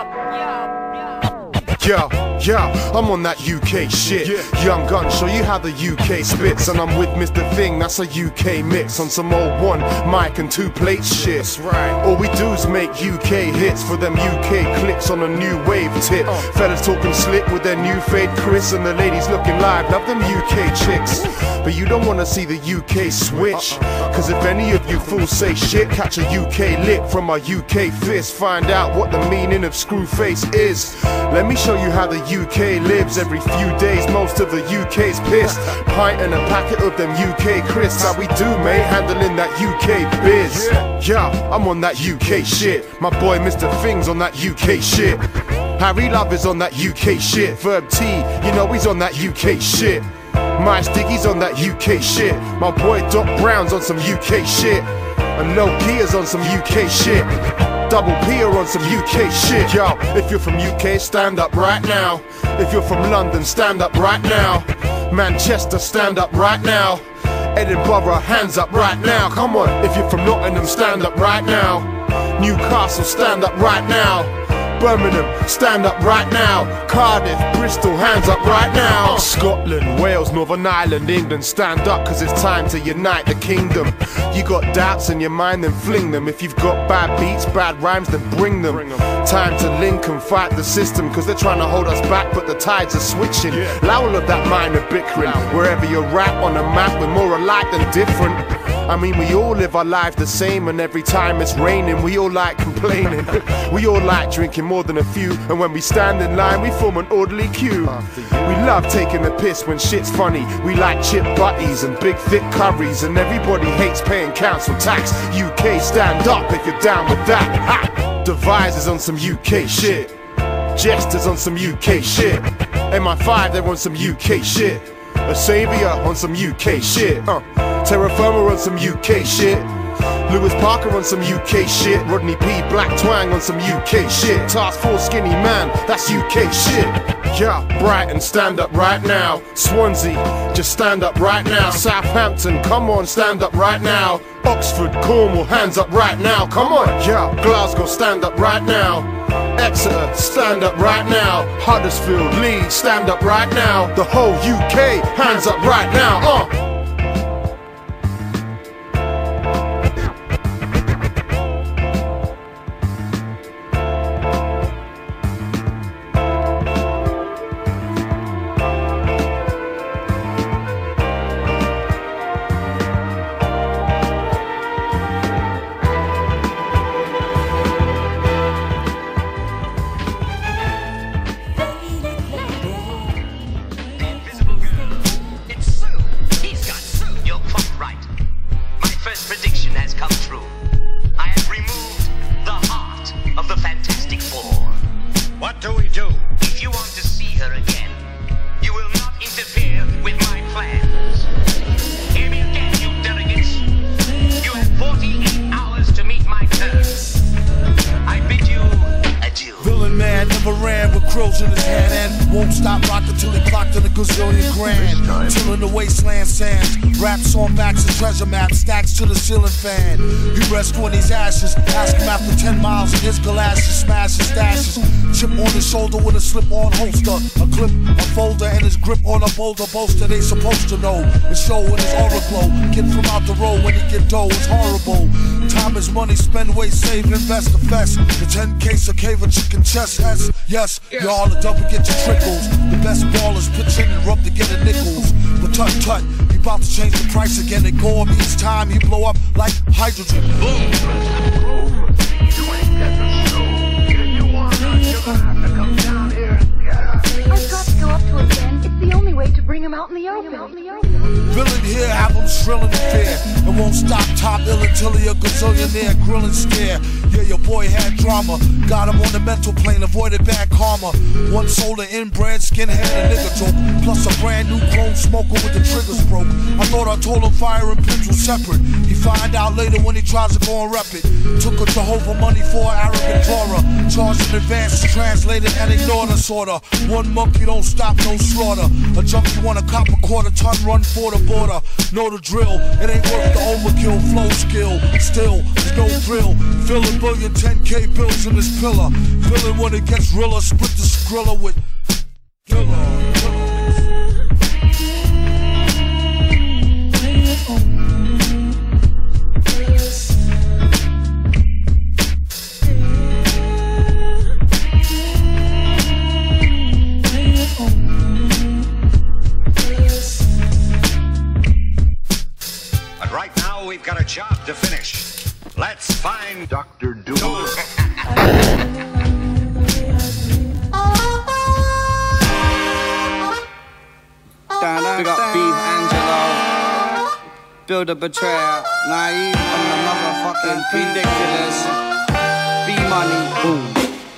Yo, yo, I'm on that U K shit. Yeah. Young Gun, show you how the U K spits. And I'm with Mister Thing, that's a U K mix. On some old one mic and two plate shit. That's right. All we do is make U K hits for them U K clicks on a new wave tip. Uh. Fellas talking slick with their new fade Chris. And the ladies looking live, love them U K chicks. But you don't wanna see the U K switch. Cause if any of you fools say shit, catch a U K lick from my U K fist. Find out what the meaning of screwface is. Let me show you how the U K lives. Every few days most of the U K's pissed. Pint and a packet of them U K crisps. How we do, mate, handling that U K biz. Yeah, I'm on that U K shit. My boy Mister Thing's on that U K shit. Harry Love is on that U K shit. Verb T, you know he's on that U K shit. My Stiggy's on that U K shit. My boy Doc Brown's on some U K shit. And Low Key is on some U K shit. Double P are on some U K shit. Yo, if you're from U K, stand up right now. If you're from London, stand up right now. Manchester, stand up right now. Edinburgh, hands up right now. Come on, if you're from Nottingham, stand up right now. Newcastle, stand up right now. Birmingham, stand up right now. Cardiff, Bristol, hands up right now. Scotland, Wales, Northern Ireland, England, stand up cause it's time to unite the kingdom. You got doubts in your mind, then fling them. If you've got bad beats, bad rhymes, then bring them. Bring them. Time to link and fight the system cause they're trying to hold us back but the tides are switching. Yeah. Loud of that minor bickering. Wherever you're at on the map, we're more alike than different. I mean, we all live our life the same, and every time it's raining, we all like complaining. We all like drinking more than a few, and when we stand in line, we form an orderly queue. We love taking the piss when shit's funny. We like chip butties and big thick curries, and everybody hates paying council tax. U K, stand up if you're down with that. Ha! Devisers on some U K shit. Jesters on some U K shit. M I five, they're on some U K shit. A Savior on some U K shit. Uh. Terra Firma on some U K shit. Lewis Parker on some U K shit. Rodney P. Black Twang on some U K shit. Task Force Skinny Man, that's U K shit. Yeah, Brighton, stand up right now. Swansea, just stand up right now. Southampton, come on, stand up right now. Oxford, Cornwall, hands up right now. Come on, yeah. Glasgow, stand up right now. Exeter, stand up right now. Huddersfield, Leeds, stand up right now. The whole U K, hands up right now. Uh. To the ceiling fan, he rests on his ashes. Ask him after ten miles and his galoshes smash his stashes. Chip on his shoulder with a slip-on holster, a clip, a folder, and his grip on a boulder bolster. They supposed to know his show and his aura glow. Get from out the road when he get dough, it's horrible. Time is money, spend, waste, save, invest, the fest. The ten case of cave and chicken chest. Yes, yes, y'all the double get your trickles. The best ballers pitch in and rub to get a nickels. But tut tut, he about to change the price again. They go up each time he blow up like hydrogen. Boom. You ain't got the show. You wanna, you're gonna have to come down here and get her. I've got to go up to him then. It's the only way to bring him out in the open. Villain here, have him shrilling the fear. And won't stop top ill until he a gazillionaire. Grilling stare. Yeah, your boy had drama. Got him on the mental plane, avoided bad karma. One soul of inbred, skinhead, a nigga joke. Plus a brand new chrome smoker with the triggers broke. I thought I told him fire and pins was separate. He find out later when he tries to go and rep it. Took a Jehovah money for an arrogant Torah. Charged in advance, translated and ignored us order. One monkey don't stop, no slaughter. A junkie wanna cop a quarter ton, run for the border. Know the drill, it ain't worth the overkill. Flow skill, still, there's no thrill. Fill a billion ten K bills in this pillar. Feeling when it gets realer, split the skrilla with killer. We've got a job to finish. Let's find Doctor Doolittle. Big up Beef Angelo. Build a betrayer. Naive on the motherfucking ridiculous. B-Money. Boom.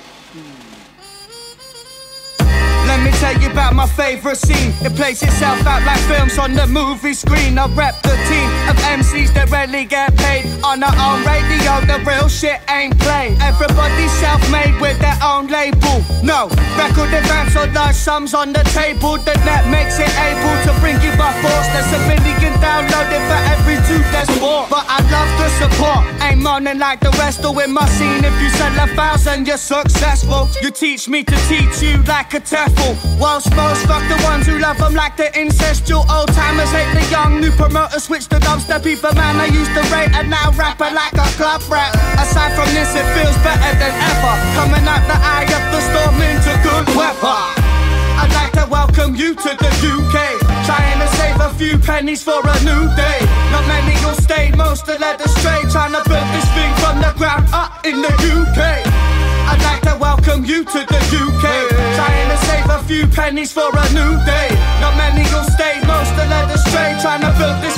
Let me tell you about my favourite scene. It plays itself out like films on the movie screen. I rep the team of M Cs that rarely get paid. On our own radio, the real shit ain't played. Everybody's self-made with their own label. No, record advance or large sums on the table. The net makes it able to bring you by force. There's a million downloaded for every two there's four. But I love the support. Ain't moaning like the rest or in my scene. If you sell a thousand, you're successful. You teach me to teach you like a TEFL. Whilst most fuck the ones who love them like the incestual. Old timers hate the young, new promoters switch the dubstep. Either man I used to rate and now rapper like a club rap. Aside from this it feels better than ever. Coming out the eye of the storm into good weather. I'd like to welcome you to the U K. Trying to save a few pennies for a new day. Not many will stay, most are led astray. Trying to build this thing from the ground up in the U K. I'd like to welcome you to the U K. Trying to save a few pennies for a new day. Not many will stay, most are led astray. Trying to build this thing from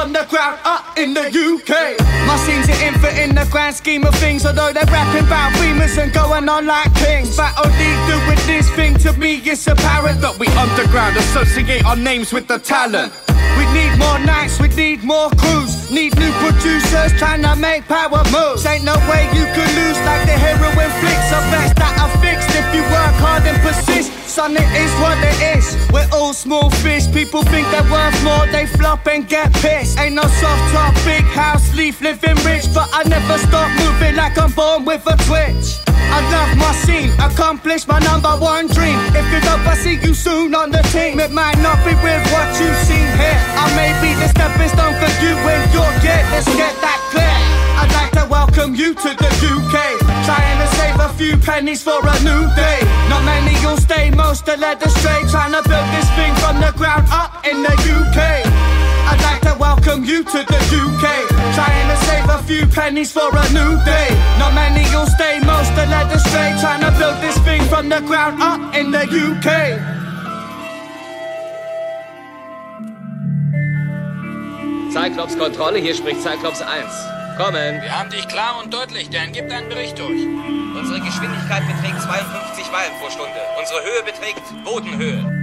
from the ground up in the U K. My scenes are infant in the grand scheme of things, although they're rapping about beamers and going on like kings. Battle League doing this thing, to me it's apparent that we underground associate our names with the talent. We need more nights, we need more crews, need new producers trying to make power moves. Ain't no way you could lose like the heroin flicks. So best that are fixed if you work hard and persist. Son, it is what it is. We're all small fish. People think they're worth more, they flop and get pissed. Ain't no soft top, big house, leaf, living rich, but I never stop moving like I'm born with a twitch. I love my scene, accomplish my number one dream. If you don't, I see you soon on the team. It might not be with what you've seen here. I may be the stepping stone for you when you're dead. Let's get that clear. I'd like to welcome you to the U K. Trying to save a few pennies for a new day. Not many will stay, most are led astray. Trying to build this thing from the ground up in the U K. I'd like to welcome you to the U K. Trying to save a few pennies for a new day. Not many will stay, most are led astray. Trying to build this thing from the ground up in the U K. Cyclops Kontrolle, hier spricht Cyclops eins. Kommen. Wir haben dich klar und deutlich, Dan. Gib deinen Bericht durch. Unsere Geschwindigkeit beträgt zweiundfünfzig Meilen pro Stunde. Unsere Höhe beträgt Bodenhöhe.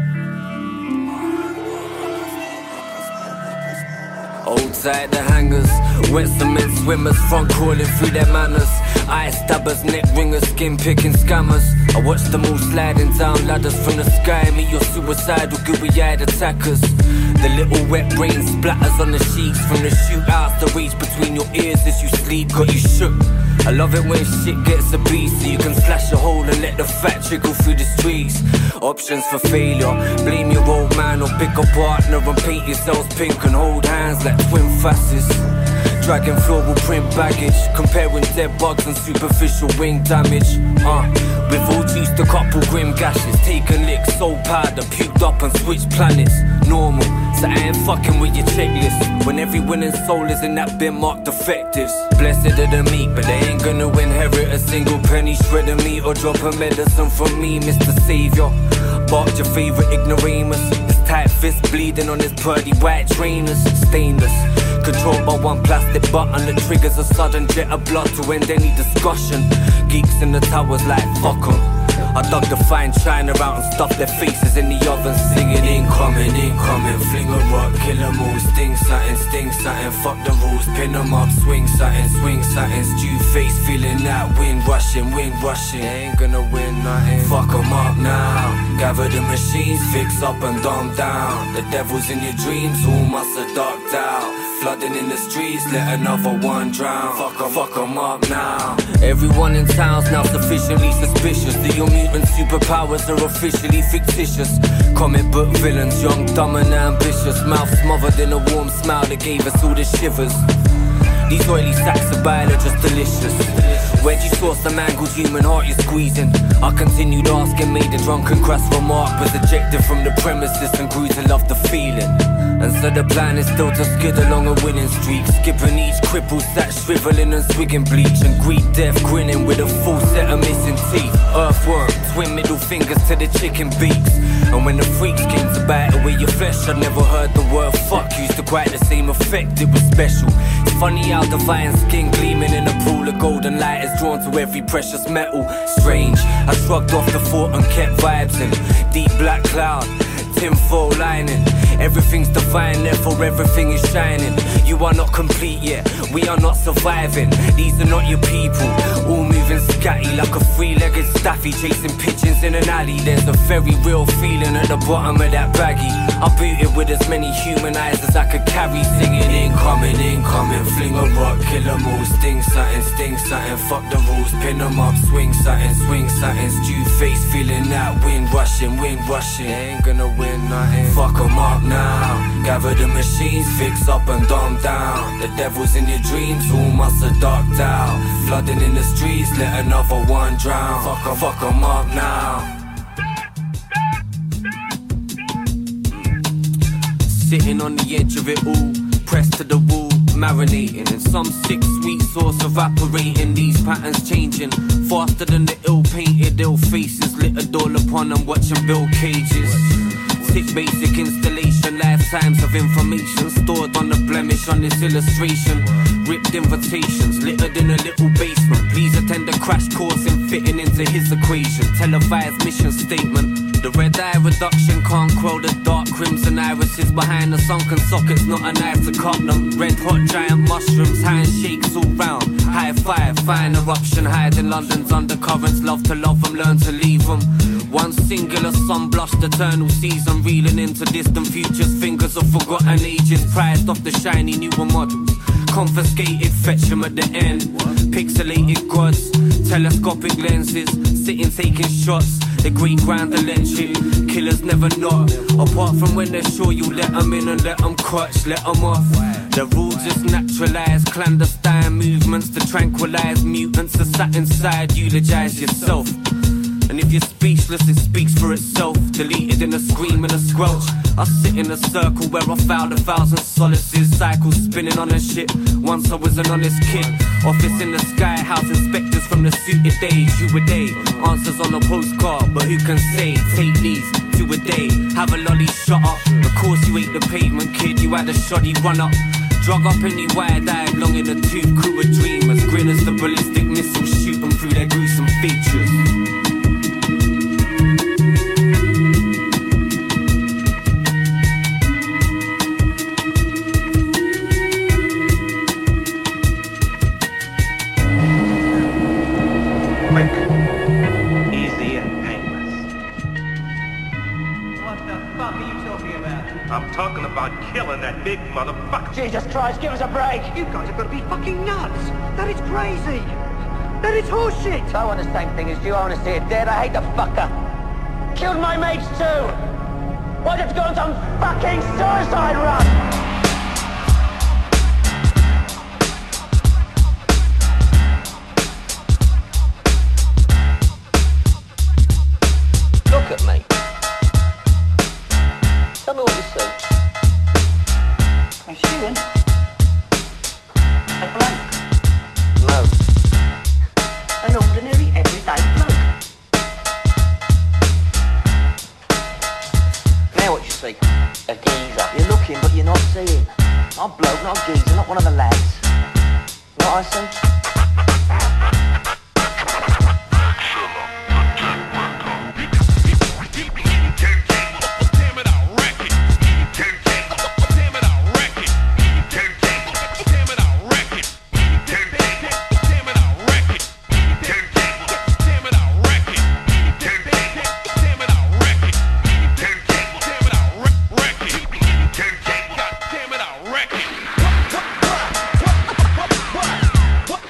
Outside the hangars, wet cement swimmers, front crawling through their manners. Eye stabbers, neck ringers, skin picking scammers. I watch them all sliding down ladders from the sky. Meet your suicidal, gooey-eyed attackers. The little wet rain splatters on the sheets from the shootouts that reach between your ears as you sleep. Got you shook. I love it when shit gets a beast, so you can slash a hole and let the fat trickle through the streets. Options for failure, blame your old man or pick a partner and paint yourselves pink and hold hands like twin fascists. Dragging floral print baggage, comparing dead bugs and superficial wing damage. Uh, we've all juiced a couple grim gashes, taken licks, soul powder, puked up and switched planets. Normal, so I ain't fucking with your checklist when every winning soul is in that bin marked defectives. Blessed are the meek, but they ain't gonna inherit a single penny shred of meat or drop a medicine from me, Mister Savior. Barked your favorite ignoramus, his tight fist bleeding on his purdy white trainers. Stainless, controlled by one plastic button that triggers a sudden jet of blood to end any discussion. Geeks in the towers like fuck 'em. I dug the fine china out and stuffed their faces in the oven, singing incoming, incoming. Fling a rock, kill 'em all, sting something, sting something. Fuck the rules, pin 'em up, swing something, swing something. Stew face, feeling that wind rushing, wind rushing. Ain't gonna win nothing. Fuck 'em up now. Gather the machines, fix up and dumb down. The devil's in your dreams, all must have ducked out. Flooding in the streets, let another one drown. Fuck 'em, fuck 'em up now. Everyone in town's now sufficiently suspicious that your mutant superpowers are officially fictitious. Comic book villains, young, dumb and ambitious. Mouth smothered in a warm smile that gave us all the shivers. These oily sacks of bile are just delicious. Where'd you source the mangled human heart you're squeezing? I continued asking, made a drunken crass remark, was ejected from the premises and grew to love the feeling. And so the plan is still to skid along a winning streak, skipping each cripple sat shriveling and swigging bleach, and greet death grinning with a full set of missing teeth. Earthworm, twin middle fingers to the chicken beaks. And when the freaks came to bite away your flesh, I never heard the word fuck used to quite the same effect, it was special. It's funny how divine skin gleaming in a pool of golden light is drawn to every precious metal. Strange, I shrugged off the thought and kept vibes in. Deep black cloud, tinfoil lining. Everything's divine, therefore everything is shining. You are not complete yet, we are not surviving. These are not your people, all moving scatty like a three-legged staffy chasing pigeons in an alley. There's a very real feeling at the bottom of that baggie. I boot it with as many human eyes as I could carry, singing incoming, incoming. Fling a rock, kill 'em all, sting something, sting something. Fuck the rules, pin 'em up, swing something, swing something. Stew face, feeling that wind rushing, wind rushing. Ain't gonna win nothing. Fuck 'em up now. Gather the machines, fix up and dumb down. The devil's in your dreams, all must have ducked out. Flooding in the streets, let another one drown. Fuck 'em, fuck 'em up now. Sitting on the edge of it all, pressed to the wall, marinating in some sick sweet sauce, evaporating. These patterns changing faster than the ill-painted ill faces littered all upon them, watching bill cages. basic, basic installation. Lifetimes of information stored on the blemish on this illustration. Ripped invitations, littered in a little basement. Please attend a crash course in fitting into his equation. Televised mission statement. The red eye reduction can't quell the dark crimson irises behind the sunken sockets. Not a knife to cut them. Red hot giant mushrooms, handshakes all round. High five, fine eruption, hide in London's undercurrents. Love to love them, learn to leave them. One singular sun blushed eternal season, reeling into distant futures. Fingers of forgotten ages, prized off the shiny newer models. Confiscated, fetch them at the end. Pixelated gods, telescopic lenses, sitting taking shots. The great grand electric, killers never not. Apart from when they're sure you let them in and let them crutch, let them off. The rules just naturalize clandestine movements to tranquilize mutants that sat inside, eulogize yourself. And if you're speechless, it speaks for itself. Deleted in a scream and a squelch. I sit in a circle where I found a thousand solaces. Cycles spinning on a ship. Once I was an honest kid. Office in the sky, house inspectors from the suited days. You a day, answers on a postcard, but who can say? Take these, two a day. Have a lolly, shut up. Of course you ate the pavement, kid. You had a shoddy run up. Drug up any wide-eyed, long in the tooth. Crew of dreamers. Grin as the ballistic missiles shoot them through their gruesome features. I'm talking about killing that big motherfucker. Jesus Christ, give us a break. You guys have got to be fucking nuts. That is crazy. That is horseshit. I want the same thing as you. I want to see it dead. I hate the fucker. Killed my mates too. Why don't you go on some fucking suicide run? Look at me. Tell me what you see. I'm shooting. A bloke. No. An ordinary, everyday bloke. Now what you see? A geezer. You're looking, but you're not seeing. Not a bloke, not a geezer, not one of the lads. What I see? What?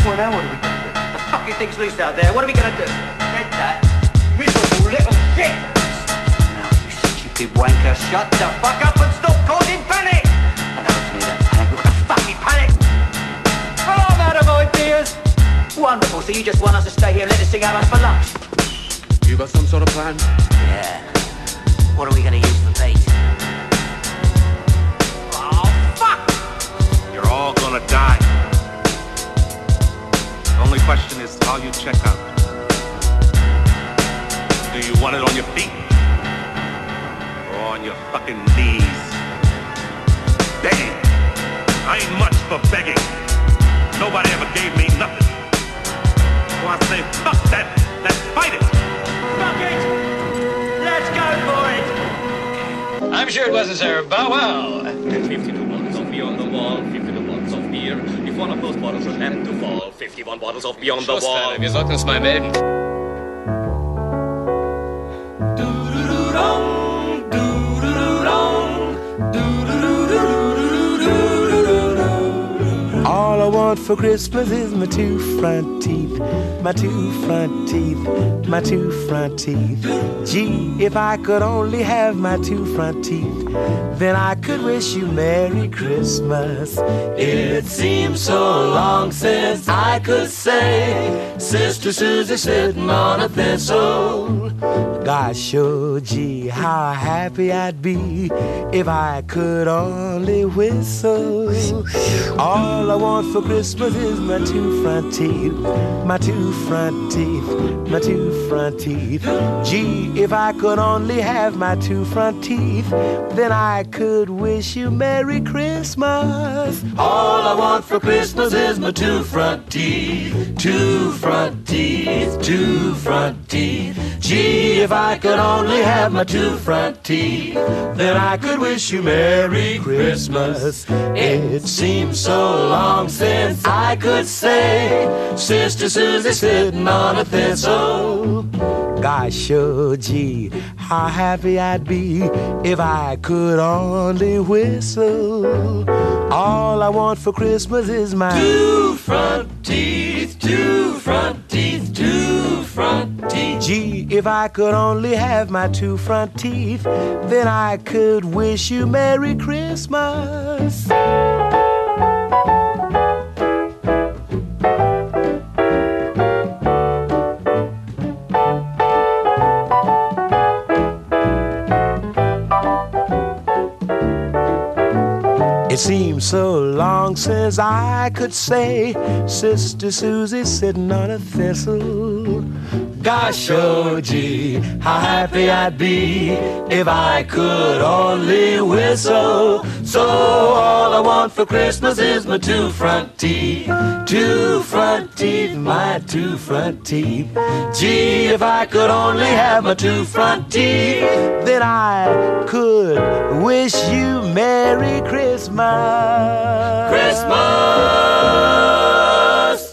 Well, now what are we gonna do? The fucking thing's loose out there. What are we gonna do? Get that miserable little shit! Now, you stupid wanker, shut the fuck up and stop causing panic! I never clear that panic. We're gonna fucking panic! Well, I'm out of ideas! Wonderful, so you just want us to stay here and let this thing have us for lunch? You got some sort of plan? Yeah. What are we gonna use for bait? Oh, fuck! You're all gonna die. The only question is how you check out. Do you want it on your feet? Or on your fucking knees? Begging. I ain't much for begging. Nobody ever gave me nothing. So I say, fuck that. Let's fight it. Fuck it! Let's go for it! I'm sure it wasn't Sarah Bowell. fifty-two bottles of Beyond the Wall, fifty-two bottles of beer. If one of those bottles should happen to fall, fifty-one bottles of Beyond the Wall. Wir sollten uns mal melden. All I want for Christmas is my two front teeth, my two front teeth, my two front teeth. Gee, if I could only have my two front teeth, then I could wish you Merry Christmas. It seems so long since I could say, Sister Susie sitting on a thistle. Gosh, oh gee, how happy I'd be if I could only whistle. All I want for Christmas is my two front teeth, my two front teeth, my two front teeth. Gee, if I could only have my two front teeth, then I could wish you Merry Christmas. All I want for Christmas is my two front teeth, two front teeth, two front teeth. Gee, if I could only have my two front teeth, then I could wish you Merry Christmas. It seems so long since I could say, Sister Susie sitting on a thistle. Gosh, oh gee, how happy I'd be if I could only whistle. All I want for Christmas is my two front teeth, two front teeth, two front teeth. Gee, if I could only have my two front teeth, then I could wish you Merry Christmas. It seems so long since I could say, Sister Susie sitting on a thistle. Gosh, oh gee, how happy I'd be if I could only whistle. So all I want for Christmas is my two front teeth, two front teeth, my two front teeth. Gee, if I could only have my two front teeth, then I could wish you Merry Christmas.